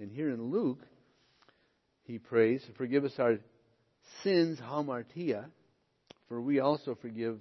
And here in Luke, he prays, forgive us our sins, hamartia, for we also forgive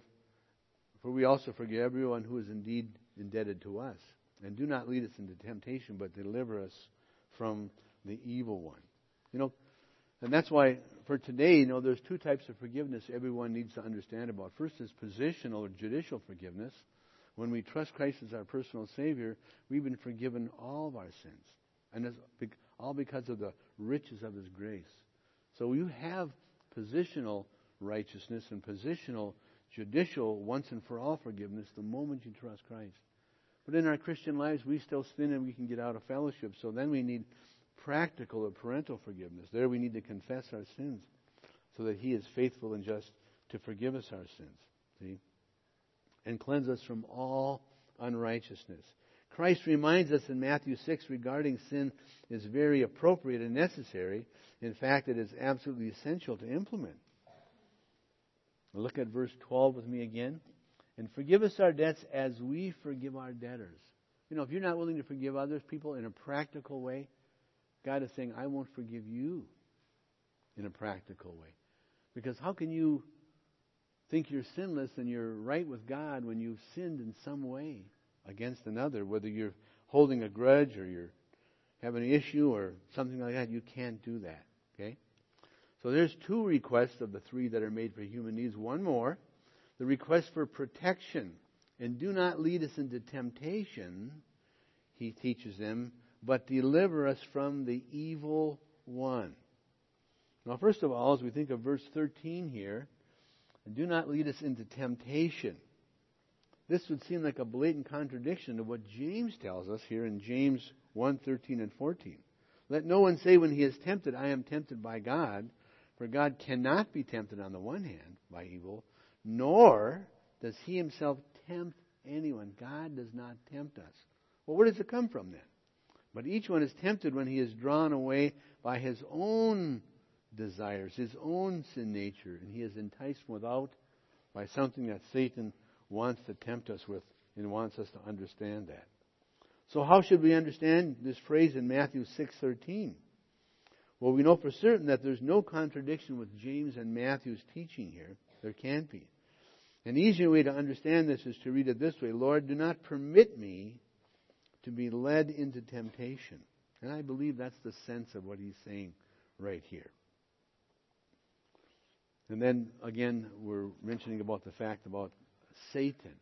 everyone who is indeed indebted to us. And do not lead us into temptation, but deliver us from the evil one. And that's why for today, there's two types of forgiveness everyone needs to understand about. First is positional or judicial forgiveness. When we trust Christ as our personal Savior, we've been forgiven all of our sins. And it's all because of the riches of His grace. So you have positional righteousness and positional judicial once and for all forgiveness the moment you trust Christ. But in our Christian lives, we still sin and we can get out of fellowship. So then we need practical or parental forgiveness. There we need to confess our sins so that He is faithful and just to forgive us our sins. See? And cleanse us from all unrighteousness. Christ reminds us in Matthew 6 regarding sin is very appropriate and necessary. In fact, it is absolutely essential to implement. Look at verse 12 with me again. And forgive us our debts as we forgive our debtors. If you're not willing to forgive other people in a practical way, God is saying, I won't forgive you in a practical way. Because how can you think you're sinless and you're right with God when you've sinned in some way against another, whether you're holding a grudge or you're having an issue or something like that? You can't do that. Okay? So there's two requests of the three that are made for human needs. One more, the request for protection. And do not lead us into temptation, he teaches them, but deliver us from the evil one. Now, first of all, as we think of verse 13 here, do not lead us into temptation. This would seem like a blatant contradiction to what James tells us here in James 1:13 and 14. Let no one say when he is tempted, I am tempted by God, for God cannot be tempted on the one hand by evil, nor does He Himself tempt anyone. God does not tempt us. Well, where does it come from then? But each one is tempted when he is drawn away by his own desires, his own sin nature, and he is enticed without by something that Satan wants to tempt us with and wants us to understand that. So how should we understand this phrase in Matthew 6:13? Well, we know for certain that there's no contradiction with James and Matthew's teaching here. There can't be. An easier way to understand this is to read it this way: Lord, do not permit me to be led into temptation. And I believe that's the sense of what he's saying right here. And then, again, we're mentioning about the fact about Satan.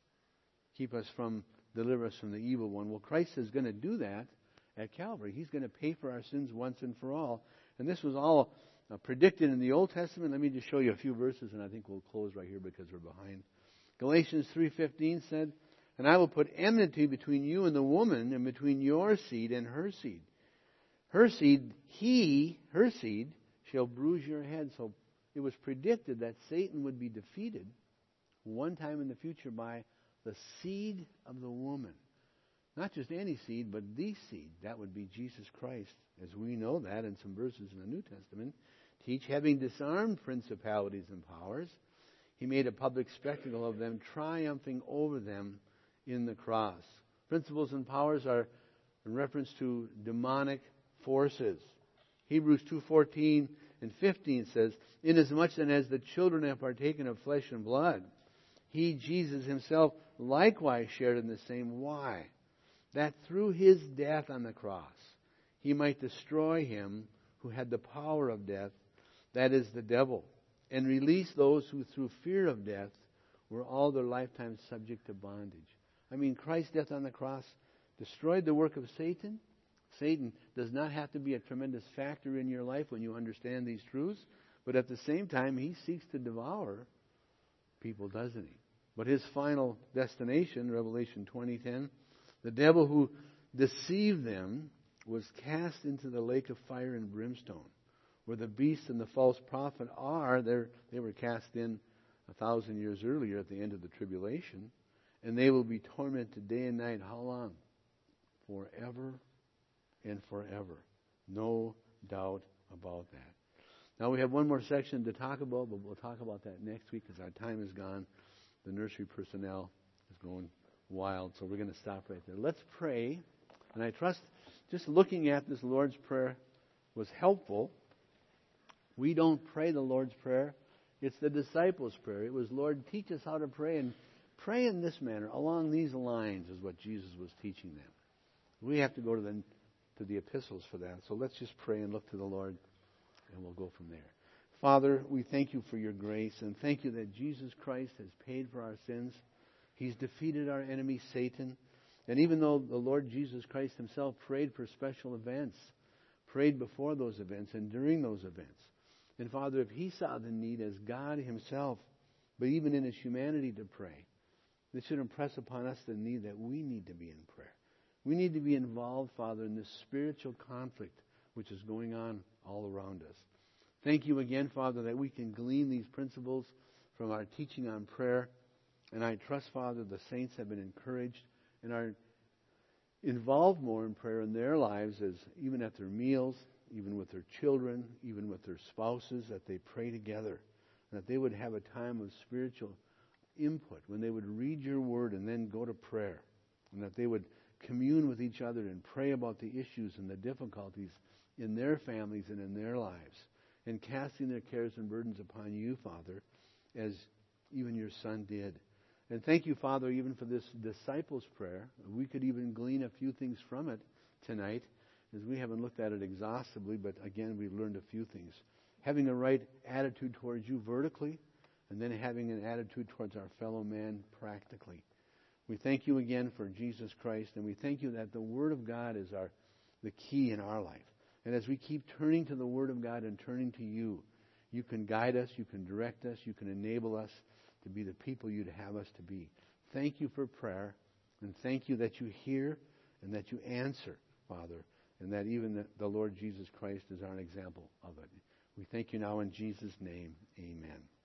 Deliver us from the evil one. Well, Christ is going to do that at Calvary. He's going to pay for our sins once and for all. And this was all predicted in the Old Testament. Let me just show you a few verses, and I think we'll close right here because we're behind. Galatians 3:15 said, and I will put enmity between you and the woman, and between your seed and her seed. Her seed, her seed, shall bruise your head. So it was predicted that Satan would be defeated one time in the future by the seed of the woman. Not just any seed, but the seed. That would be Jesus Christ, as we know that in some verses in the New Testament. Teach, having disarmed principalities and powers, He made a public spectacle of them, triumphing over them in the cross. Principles and powers are in reference to demonic forces. Hebrews 2:14 and 15 says, inasmuch then as the children have partaken of flesh and blood, He, Jesus Himself, likewise shared in the same. Why? That through His death on the cross, He might destroy him who had the power of death, that is the devil, and release those who through fear of death were all their lifetime subject to bondage. I mean, Christ's death on the cross destroyed the work of Satan. Satan does not have to be a tremendous factor in your life when you understand these truths, but at the same time, he seeks to devour people, doesn't he? But his final destination, Revelation 20:10, the devil who deceived them was cast into the lake of fire and brimstone, where the beast and the false prophet are. They were cast in 1,000 years earlier at the end of the tribulation, and they will be tormented day and night. How long? Forever and forever. No doubt about that. Now we have one more section to talk about, but we'll talk about that next week because our time is gone. The nursery personnel is going wild, so we're going to stop right there. Let's pray, And I trust just looking at this Lord's Prayer was helpful. We don't pray the Lord's Prayer. It's the disciples' prayer. It was, Lord, teach us how to pray, and pray in this manner, along these lines, is what Jesus was teaching them. We have to go to the epistles for that. So let's just pray and look to the Lord, and we'll go from there. Father, we thank you for your grace, and thank you that Jesus Christ has paid for our sins. He's defeated our enemy, Satan. And even though the Lord Jesus Christ himself prayed for special events, prayed before those events and during those events. And Father, if he saw the need as God himself, but even in his humanity to pray, this should impress upon us the need that we need to be in prayer. We need to be involved, Father, in this spiritual conflict which is going on all around us. Thank you again, Father, that we can glean these principles from our teaching on prayer. And I trust, Father, the saints have been encouraged and are involved more in prayer in their lives, as even at their meals, even with their children, even with their spouses, that they pray together, and that they would have a time of spiritual input when they would read your word and then go to prayer, and that they would commune with each other and pray about the issues and the difficulties in their families and in their lives, and casting their cares and burdens upon you, Father, as even your Son did. And thank you, Father, even for this disciples' prayer. We could even glean a few things from it tonight, as we haven't looked at it exhaustively, but again, we've learned a few things. Having the right attitude towards you vertically, and then having an attitude towards our fellow man practically. We thank you again for Jesus Christ, and we thank you that the Word of God is the key in our life. And as we keep turning to the Word of God and turning to you, you can guide us, you can direct us, you can enable us to be the people you'd have us to be. Thank you for prayer, and thank you that you hear and that you answer, Father, and that even the Lord Jesus Christ is our example of it. We thank you now in Jesus' name. Amen.